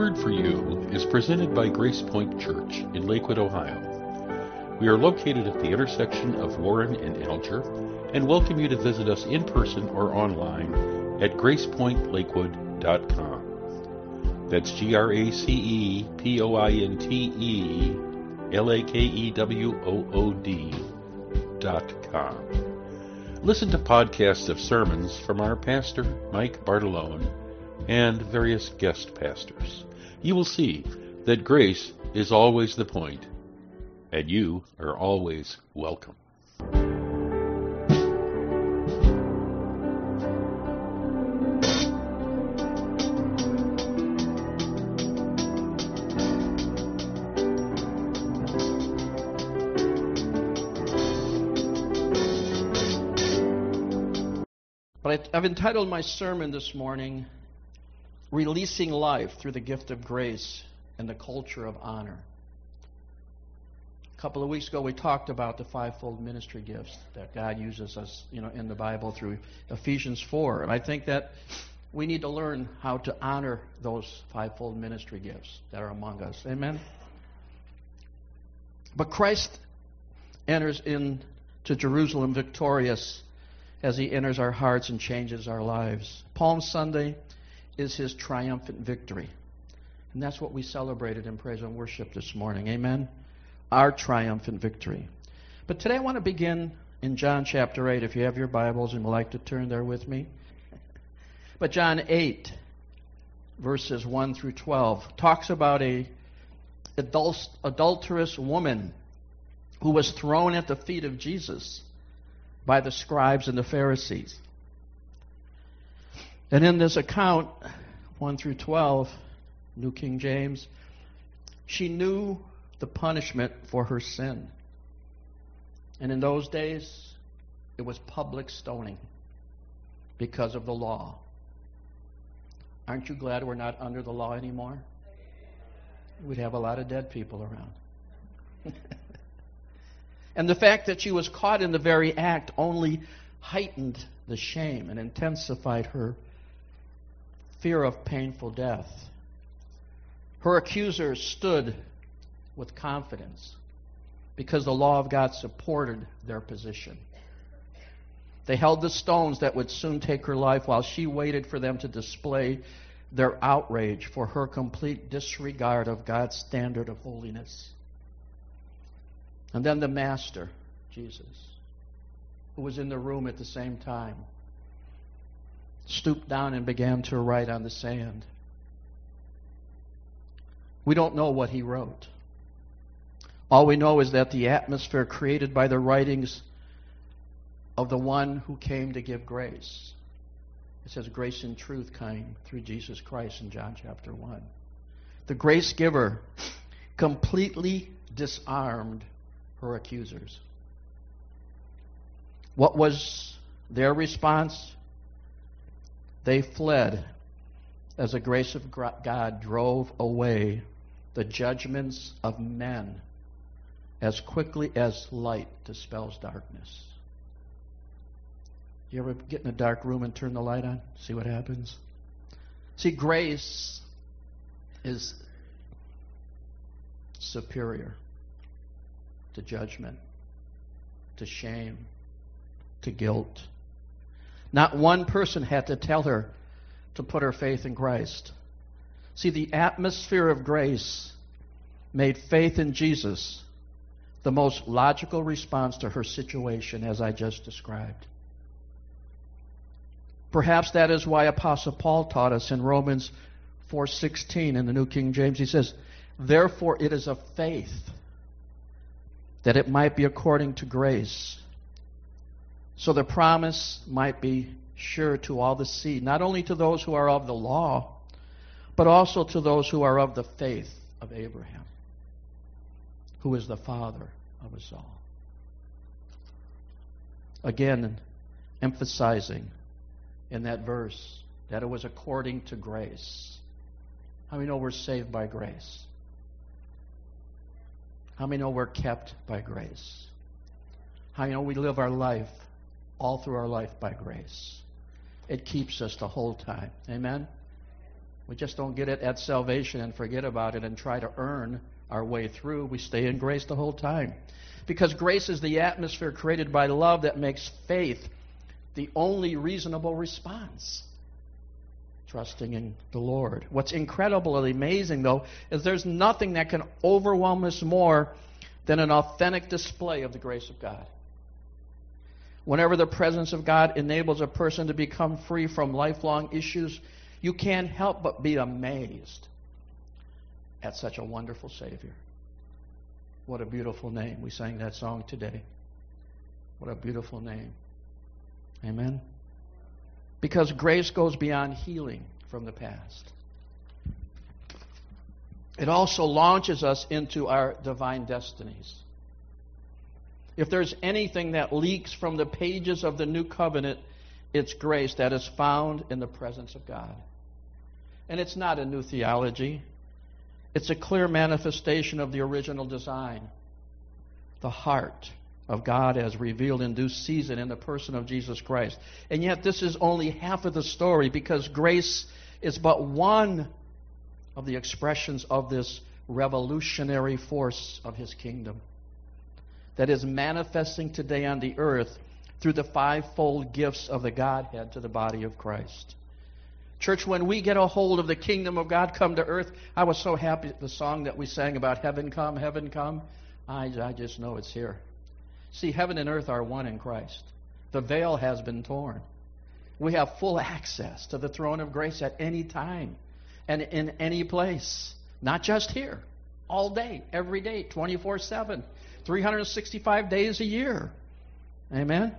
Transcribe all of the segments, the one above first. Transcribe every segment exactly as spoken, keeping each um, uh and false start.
Word for You is presented by Grace Point Church in Lakewood, Ohio. We are located at the intersection of Warren and Alger and welcome you to visit us in person or online at grace point lakewood dot com. That's G R A C E P O I N T E L A K E W O O D dot com. Listen to podcasts of sermons from our pastor, Mike Bartolone, and various guest pastors. You will see that grace is always the point, and you are always welcome. But I've entitled my sermon this morning, Releasing Life Through the Gift of Grace and the Culture of Honor. A couple of weeks ago we talked about the fivefold ministry gifts that God uses us, you know, in the Bible through Ephesians four. And I think that we need to learn how to honor those fivefold ministry gifts that are among us. Amen? But Christ enters into Jerusalem victorious as he enters our hearts and changes our lives. Palm Sunday is his triumphant victory. And that's what we celebrated in praise and worship this morning. Amen? Our triumphant victory. But today I want to begin in John chapter eight, if you have your Bibles and would like to turn there with me. But John eight, verses one through twelve, talks about a adul- adulterous woman who was thrown at the feet of Jesus by the scribes and the Pharisees. And in this account, one through twelve, New King James, she knew the punishment for her sin. And in those days, it was public stoning because of the law. Aren't you glad we're not under the law anymore? We'd have a lot of dead people around. And the fact that she was caught in the very act only heightened the shame and intensified her fear of painful death. Her accusers stood with confidence because the law of God supported their position. They held the stones that would soon take her life while she waited for them to display their outrage for her complete disregard of God's standard of holiness. And then the Master, Jesus, who was in the room at the same time, stooped down and began to write on the sand. We don't know what he wrote. All we know is that the atmosphere created by the writings of the one who came to give grace. It says grace and truth came through Jesus Christ in John chapter one. The grace giver completely disarmed her accusers. What was their response? They fled as the grace of God drove away the judgments of men as quickly as light dispels darkness. You ever get in a dark room and turn the light on? See what happens? See, grace is superior to judgment, to shame, to guilt. Not one person had to tell her to put her faith in Christ. See, the atmosphere of grace made faith in Jesus the most logical response to her situation, as I just described. Perhaps that is why Apostle Paul taught us in Romans four sixteen in the New King James. He says, "Therefore it is of faith, that it might be according to grace, so the promise might be sure to all the seed, not only to those who are of the law, but also to those who are of the faith of Abraham, who is the father of us all." Again, emphasizing in that verse that it was according to grace. How many know we're saved by grace? How many know we're kept by grace? How many know we live our life all through our life by grace? It keeps us the whole time. Amen? We just don't get it at salvation and forget about it and try to earn our way through. We stay in grace the whole time. Because grace is the atmosphere created by love that makes faith the only reasonable response. Trusting in the Lord. What's incredible and amazing, though, is there's nothing that can overwhelm us more than an authentic display of the grace of God. Whenever the presence of God enables a person to become free from lifelong issues, you can't help but be amazed at such a wonderful Savior. What a beautiful name. We sang that song today. What a beautiful name. Amen? Because grace goes beyond healing from the past. It also launches us into our divine destinies. If there's anything that leaks from the pages of the new covenant, it's grace that is found in the presence of God. And it's not a new theology. It's a clear manifestation of the original design. The heart of God as revealed in due season in the person of Jesus Christ. And yet this is only half of the story, because grace is but one of the expressions of this revolutionary force of His kingdom that is manifesting today on the earth through the fivefold gifts of the Godhead to the body of Christ. Church, when we get a hold of the kingdom of God come to earth, I was so happy the song that we sang about heaven come, heaven come. I, I just know it's here. See, heaven and earth are one in Christ. The veil has been torn. We have full access to the throne of grace at any time and in any place. Not just here. All day, every day, twenty-four seven, three hundred sixty-five days a year. Amen?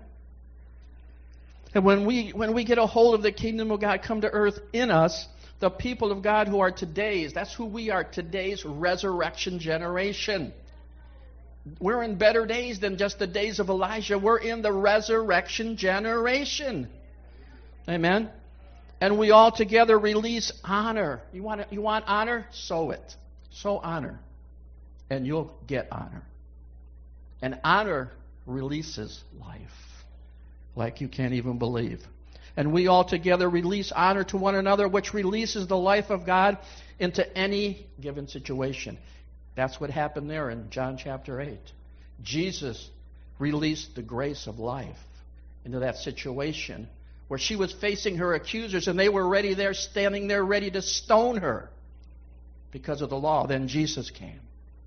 And when we when we get a hold of the kingdom of God come to earth in us, the people of God who are today's, that's who we are, today's resurrection generation. We're in better days than just the days of Elijah. We're in the resurrection generation. Amen? And we all together release honor. You want, you want honor? Sow it. Sow honor. And you'll get honor. And honor releases life like you can't even believe. And we all together release honor to one another, which releases the life of God into any given situation. That's what happened there in John chapter eight. Jesus released the grace of life into that situation where she was facing her accusers and they were ready there, standing there ready to stone her because of the law. Then Jesus came.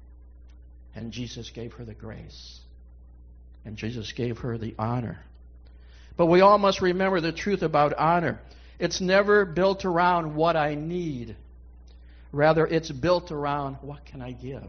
And Jesus gave her the grace. And Jesus gave her the honor. But we all must remember the truth about honor. It's never built around what I need. Rather, it's built around what can I give.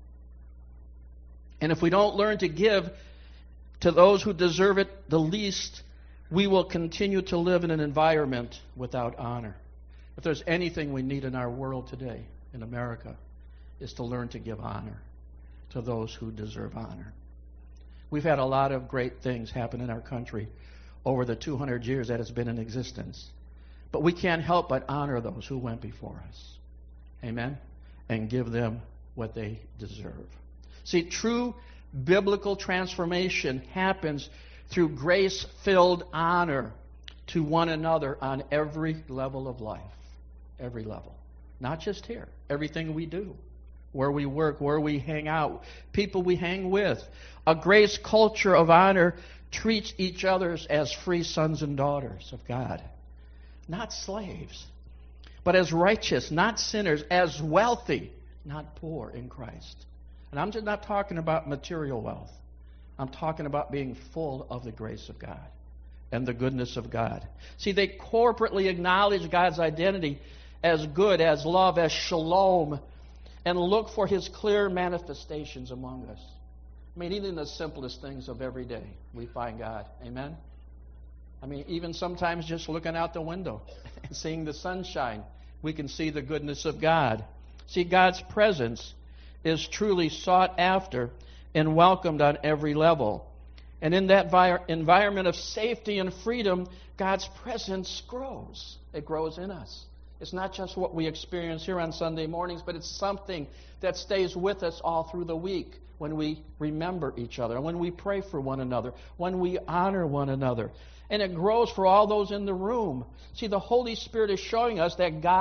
And if we don't learn to give to those who deserve it the least, we will continue to live in an environment without honor. If there's anything we need in our world today, in America, is to learn to give honor to those who deserve honor. We've had a lot of great things happen in our country over the two hundred years that it's been in existence. But we can't help but honor those who went before us. Amen? And give them what they deserve. See, true biblical transformation happens through grace-filled honor to one another on every level of life. Every level. Not just here. Everything we do. Where we work, where we hang out, people we hang with. A grace culture of honor treats each other as free sons and daughters of God. Not slaves, but as righteous, not sinners, as wealthy, not poor in Christ. And I'm just not talking about material wealth. I'm talking about being full of the grace of God and the goodness of God. See, they corporately acknowledge God's identity as good, as love, as shalom, and look for His clear manifestations among us. I mean, even in the simplest things of every day, we find God. Amen? I mean, even sometimes just looking out the window and seeing the sunshine, we can see the goodness of God. See, God's presence is truly sought after and welcomed on every level. And in that vi- environment of safety and freedom, God's presence grows. It grows in us. It's not just what we experience here on Sunday mornings, but it's something that stays with us all through the week when we remember each other, when we pray for one another, when we honor one another. And it grows for all those in the room. See, the Holy Spirit is showing us that God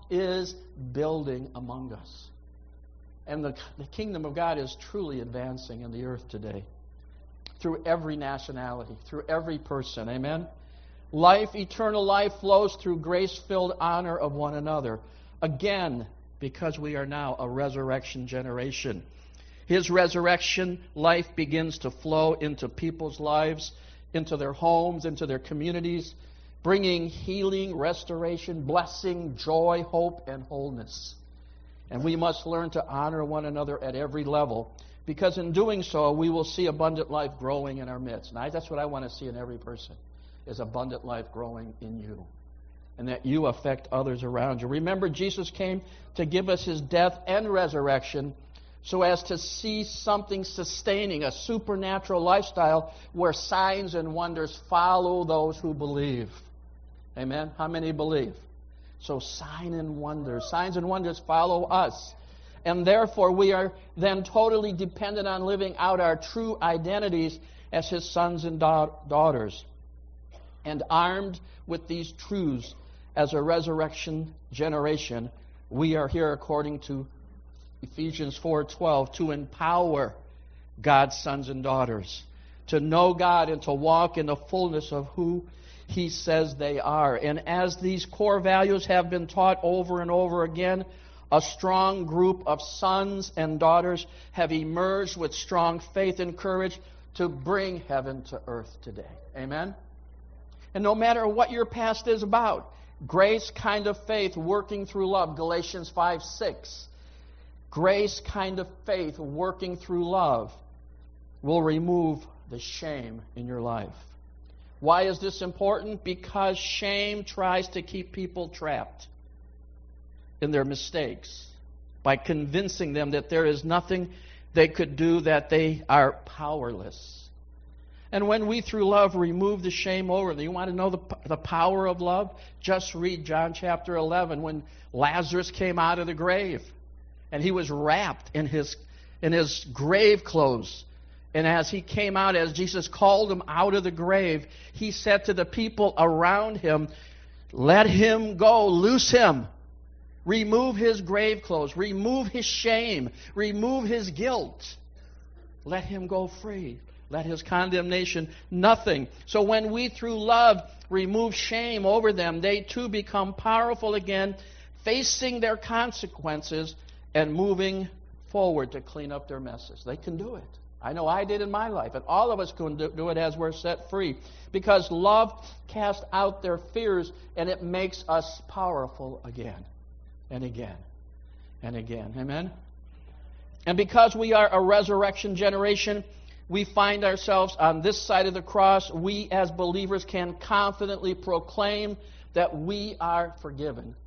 is building among us. And the, the kingdom of God is truly advancing in the earth today. Through every nationality, through every person. Amen? Life, eternal life, flows through grace-filled honor of one another. Again, because we are now a resurrection generation. His resurrection life begins to flow into people's lives, into their homes, into their communities, bringing healing, restoration, blessing, joy, hope, and wholeness. And we must learn to honor one another at every level, because in doing so, we will see abundant life growing in our midst. And I, that's what I want to see in every person, is abundant life growing in you, and that you affect others around you. Remember, Jesus came to give us his death and resurrection so as to see something sustaining, a supernatural lifestyle where signs and wonders follow those who believe. Amen? How many believe? So sign and wonders, signs and wonders follow us. And therefore we are then totally dependent on living out our true identities as his sons and da- daughters. And armed with these truths as a resurrection generation, we are here, according to Ephesians four twelve, to empower God's sons and daughters to know God and to walk in the fullness of who he says they are. And as these core values have been taught over and over again, a strong group of sons and daughters have emerged with strong faith and courage to bring heaven to earth today. Amen? And no matter what your past is about, grace kind of faith working through love, Galatians five six. Grace kind of faith working through love will remove the shame in your life. Why is this important? Because shame tries to keep people trapped in their mistakes by convincing them that there is nothing they could do, that they are powerless. And when we, through love, remove the shame over them, you want to know the, the power of love? Just read John chapter eleven, when Lazarus came out of the grave and he was wrapped in his, in his grave clothes. And as he came out, as Jesus called him out of the grave, he said to the people around him, let him go, loose him. Remove his grave clothes. Remove his shame. Remove his guilt. Let him go free. Let his condemnation nothing. So when we, through love, remove shame over them, they too become powerful again, facing their consequences and moving forward to clean up their messes. They can do it. I know I did in my life, and all of us can do it as we're set free. Because love casts out their fears, and it makes us powerful again and again and again. Amen? And because we are a resurrection generation, we find ourselves on this side of the cross. We as believers can confidently proclaim that we are forgiven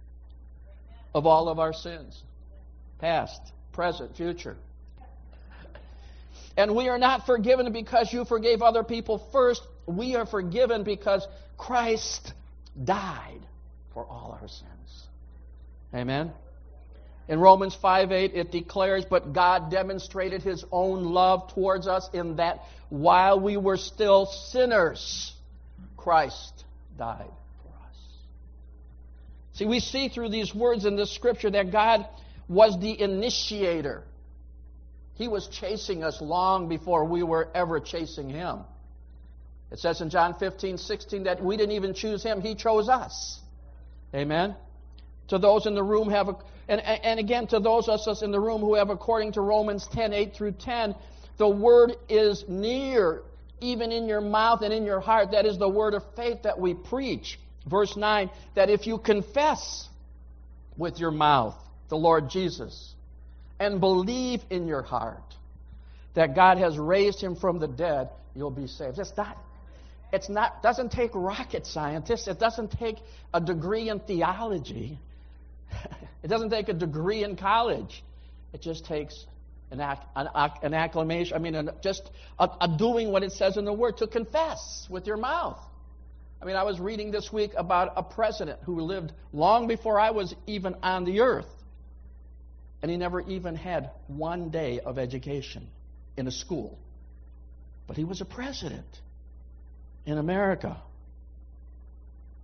of all of our sins, past, present, future. And we are not forgiven because you forgave other people first. We are forgiven because Christ died for all our sins. Amen? In Romans five eight, it declares, but God demonstrated his own love towards us in that while we were still sinners, Christ died for us. See, we see through these words in this scripture that God was the initiator. He was chasing us long before we were ever chasing him. It says in John fifteen sixteen that we didn't even choose him. He chose us. Amen? To those in the room have, a, and, and again, to those of us in the room who have, according to Romans ten eight through ten, the word is near, even in your mouth and in your heart. That is the word of faith that we preach. Verse nine, that if you confess with your mouth the Lord Jesus, and believe in your heart that God has raised him from the dead, you'll be saved. It's not, it's not, doesn't take rocket scientists. It doesn't take a degree in theology. It doesn't take a degree in college. It just takes an, an, an acclamation, I mean, an, just a, a doing what it says in the Word, to confess with your mouth. I mean, I was reading this week about a president who lived long before I was even on the earth. And he never even had one day of education in a school. But he was a president in America.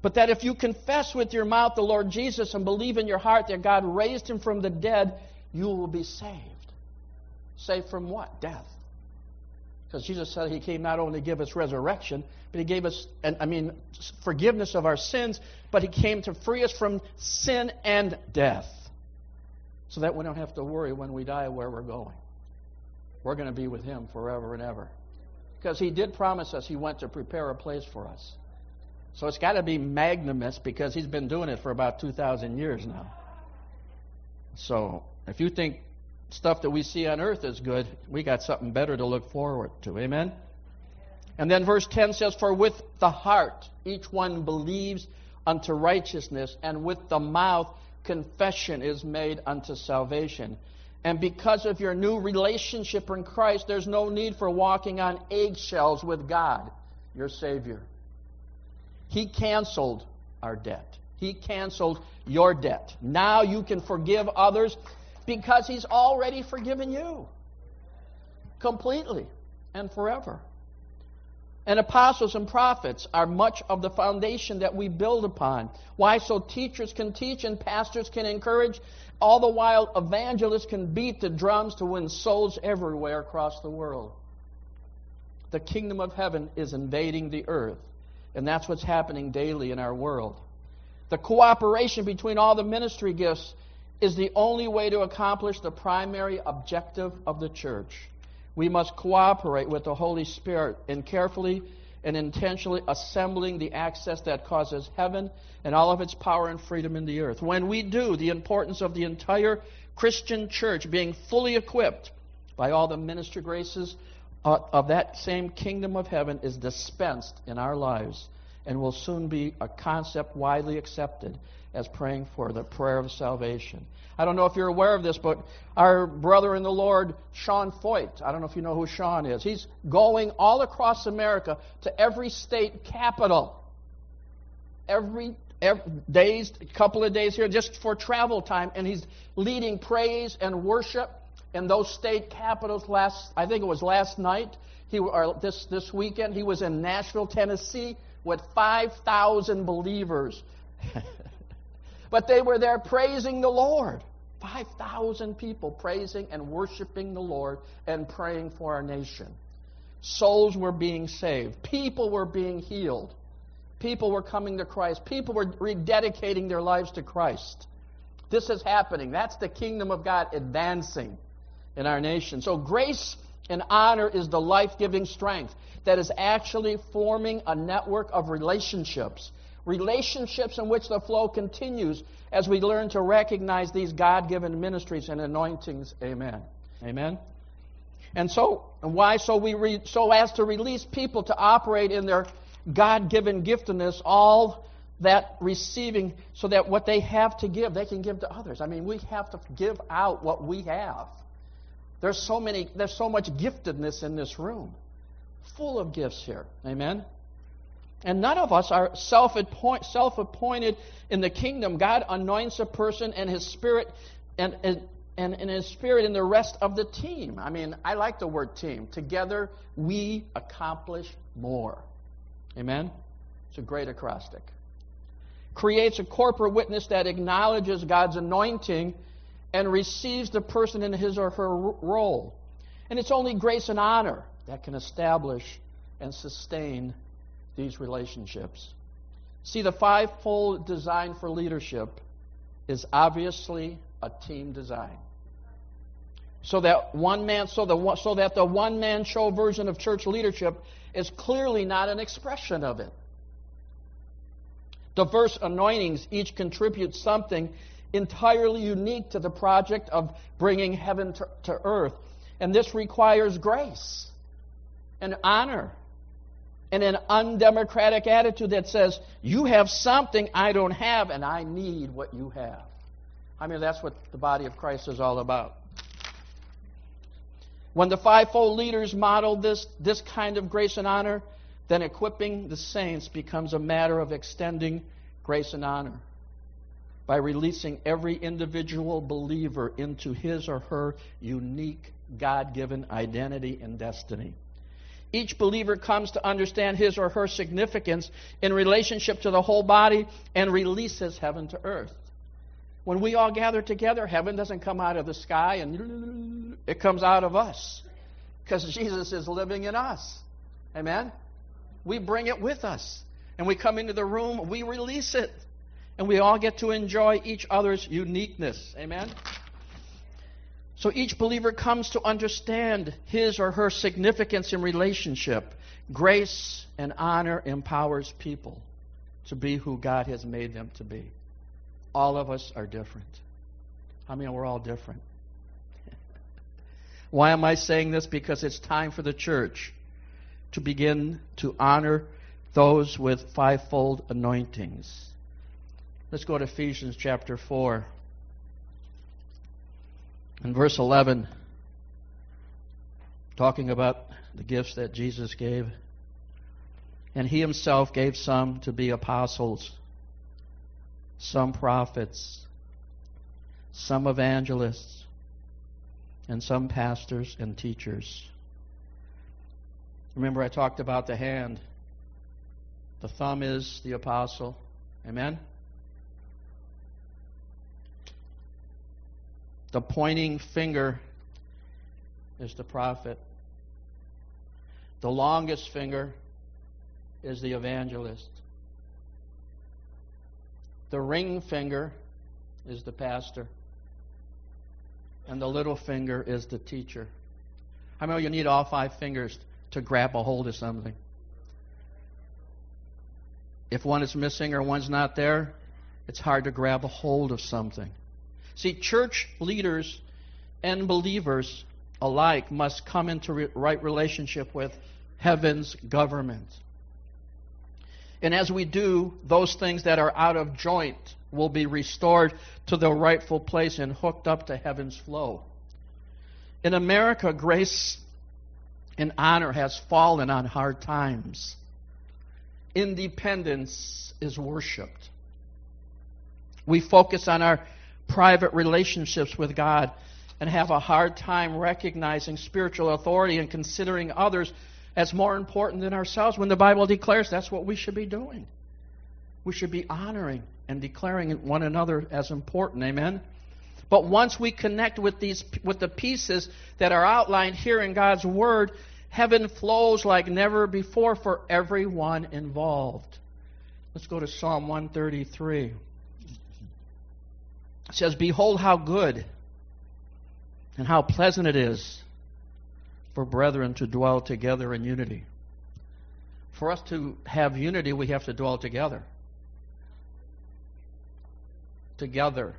But that if you confess with your mouth the Lord Jesus and believe in your heart that God raised him from the dead, you will be saved. Saved from what? Death. Because Jesus said he came not only to give us resurrection, but he gave us, I mean, forgiveness of our sins, but he came to free us from sin and death. So that we don't have to worry when we die where we're going. We're going to be with him forever and ever. Because he did promise us he went to prepare a place for us. So it's got to be magnanimous because he's been doing it for about two thousand years now. So if you think stuff that we see on earth is good, we got something better to look forward to. Amen? And then verse ten says, for with the heart each one believes unto righteousness, and with the mouth confession is made unto salvation. And because of your new relationship in Christ, there's no need for walking on eggshells with God, your Savior. He canceled our debt. He canceled your debt. Now you can forgive others because he's already forgiven you. Completely and forever. And apostles and prophets are much of the foundation that we build upon. Why? So teachers can teach and pastors can encourage, all the while evangelists can beat the drums to win souls everywhere across the world. The kingdom of heaven is invading the earth, and that's what's happening daily in our world. The cooperation between all the ministry gifts is the only way to accomplish the primary objective of the church. We must cooperate with the Holy Spirit in carefully and intentionally assembling the access that causes heaven and all of its power and freedom in the earth. When we do, the importance of the entire Christian church being fully equipped by all the ministry graces of, of that same kingdom of heaven is dispensed in our lives and will soon be a concept widely accepted as praying for the prayer of salvation. I don't know if you're aware of this, but our brother in the Lord, Sean Foyt, I don't know if you know who Sean is. He's going all across America to every state capital. Every, every days, a couple of days here just for travel time, and he's leading praise and worship in those state capitals. Last, I think it was last night, he or this this weekend, he was in Nashville, Tennessee, with five thousand believers. But they were there praising the Lord. five thousand people praising and worshiping the Lord and praying for our nation. Souls were being saved. People were being healed. People were coming to Christ. People were rededicating their lives to Christ. This is happening. That's the kingdom of God advancing in our nation. So grace and honor is the life-giving strength that is actually forming a network of relationships. Relationships in which the flow continues as we learn to recognize these God-given ministries and anointings. Amen. Amen. And so, and why? So we re, so as to release people to operate in their God-given giftedness, all that receiving, so that what they have to give, they can give to others. I mean, we have to give out what we have. There's so many, there's so much giftedness in this room, full of gifts here. Amen. And none of us are self-appoint, self-appointed in the kingdom. God anoints a person and his spirit and, and, and, and his spirit in the rest of the team. I mean, I like the word team. Together we accomplish more. Amen? It's a great acrostic. Creates a corporate witness that acknowledges God's anointing and receives the person in his or her role. And it's only grace and honor that can establish and sustain these relationships. See, the fivefold design for leadership is obviously a team design. So that one man, so the so that the one-man show version of church leadership is clearly not an expression of it. Diverse anointings each contribute something entirely unique to the project of bringing heaven to, to earth, and this requires grace and honor and an undemocratic attitude that says, you have something I don't have, and I need what you have. I mean, that's what the body of Christ is all about. When the fivefold leaders model this, this kind of grace and honor, then equipping the saints becomes a matter of extending grace and honor by releasing every individual believer into his or her unique God-given identity and destiny. each believer comes to understand his or her significance in relationship to the whole body and releases heaven to earth. When we all gather together, heaven doesn't come out of the sky, and it comes out of us because Jesus is living in us. Amen? We bring it with us. And we come into the room, we release it. And we all get to enjoy each other's uniqueness. Amen? So each believer comes to understand his or her significance in relationship. Grace and honor empowers people to be who God has made them to be. All of us are different. I mean, we're all different. Why am I saying this? Because it's time for the church to begin to honor those with fivefold anointings. Let's go to Ephesians chapter four. In verse eleven, talking about the gifts that Jesus gave. And he himself gave some to be apostles, some prophets, some evangelists, and some pastors and teachers. Remember, I talked about the hand. The thumb is the apostle. Amen? The pointing finger is the prophet. The longest finger is the evangelist. The ring finger is the pastor. And the little finger is the teacher. How many of you need all five fingers to grab a hold of something? If one is missing or one's not there, it's hard to grab a hold of something. See, church leaders and believers alike must come into re- right relationship with heaven's government. And as we do, those things that are out of joint will be restored to their rightful place and hooked up to heaven's flow. In America, grace and honor has fallen on hard times. Independence is worshipped. We focus on our private relationships with God and have a hard time recognizing spiritual authority and considering others as more important than ourselves when the Bible declares that's what we should be doing. We should be honoring and declaring one another as important. Amen? But once we connect with these, with the pieces that are outlined here in God's Word, heaven flows like never before for everyone involved. Let's go to Psalm one thirty-three. It says, "Behold how good and how pleasant it is for brethren to dwell together in unity." For us to have unity, we have to dwell together. Together.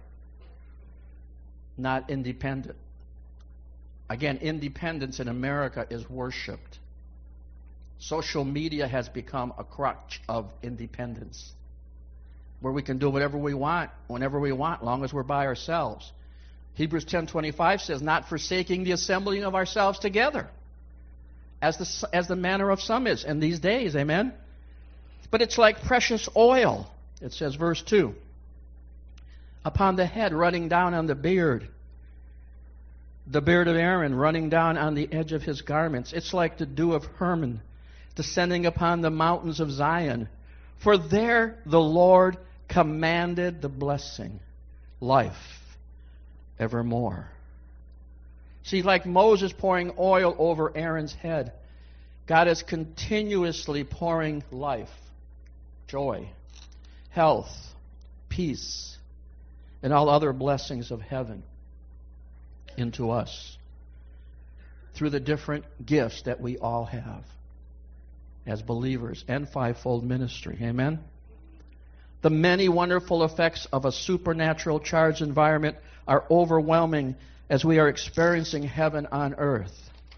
Not independent. Again, independence in America is worshipped. Social media has become a crutch of independence, where we can do whatever we want, whenever we want, long as we're by ourselves. Hebrews ten twenty-five says, "Not forsaking the assembling of ourselves together, as the, as the manner of some is in these days." Amen? But it's like precious oil. It says, verse two, "Upon the head running down on the beard, the beard of Aaron running down on the edge of his garments. It's like the dew of Hermon descending upon the mountains of Zion. For there the Lord commanded the blessing, life evermore." See, like Moses pouring oil over Aaron's head, God is continuously pouring life, joy, health, peace, and all other blessings of heaven into us through the different gifts that we all have as believers and fivefold ministry. Amen? The many wonderful effects of a supernatural charged environment are overwhelming as we are experiencing heaven on earth.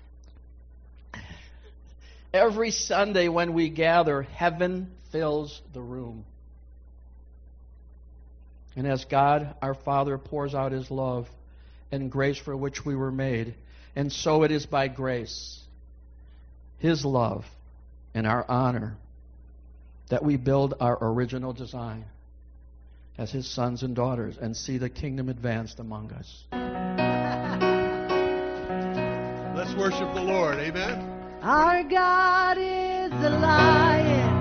Every Sunday when we gather, heaven fills the room. And as God, our Father, pours out His love and grace for which we were made, and so it is by grace, His love and our honor, that we build our original design as His sons and daughters and see the kingdom advanced among us. Let's worship the Lord. Amen. Our God is a lion.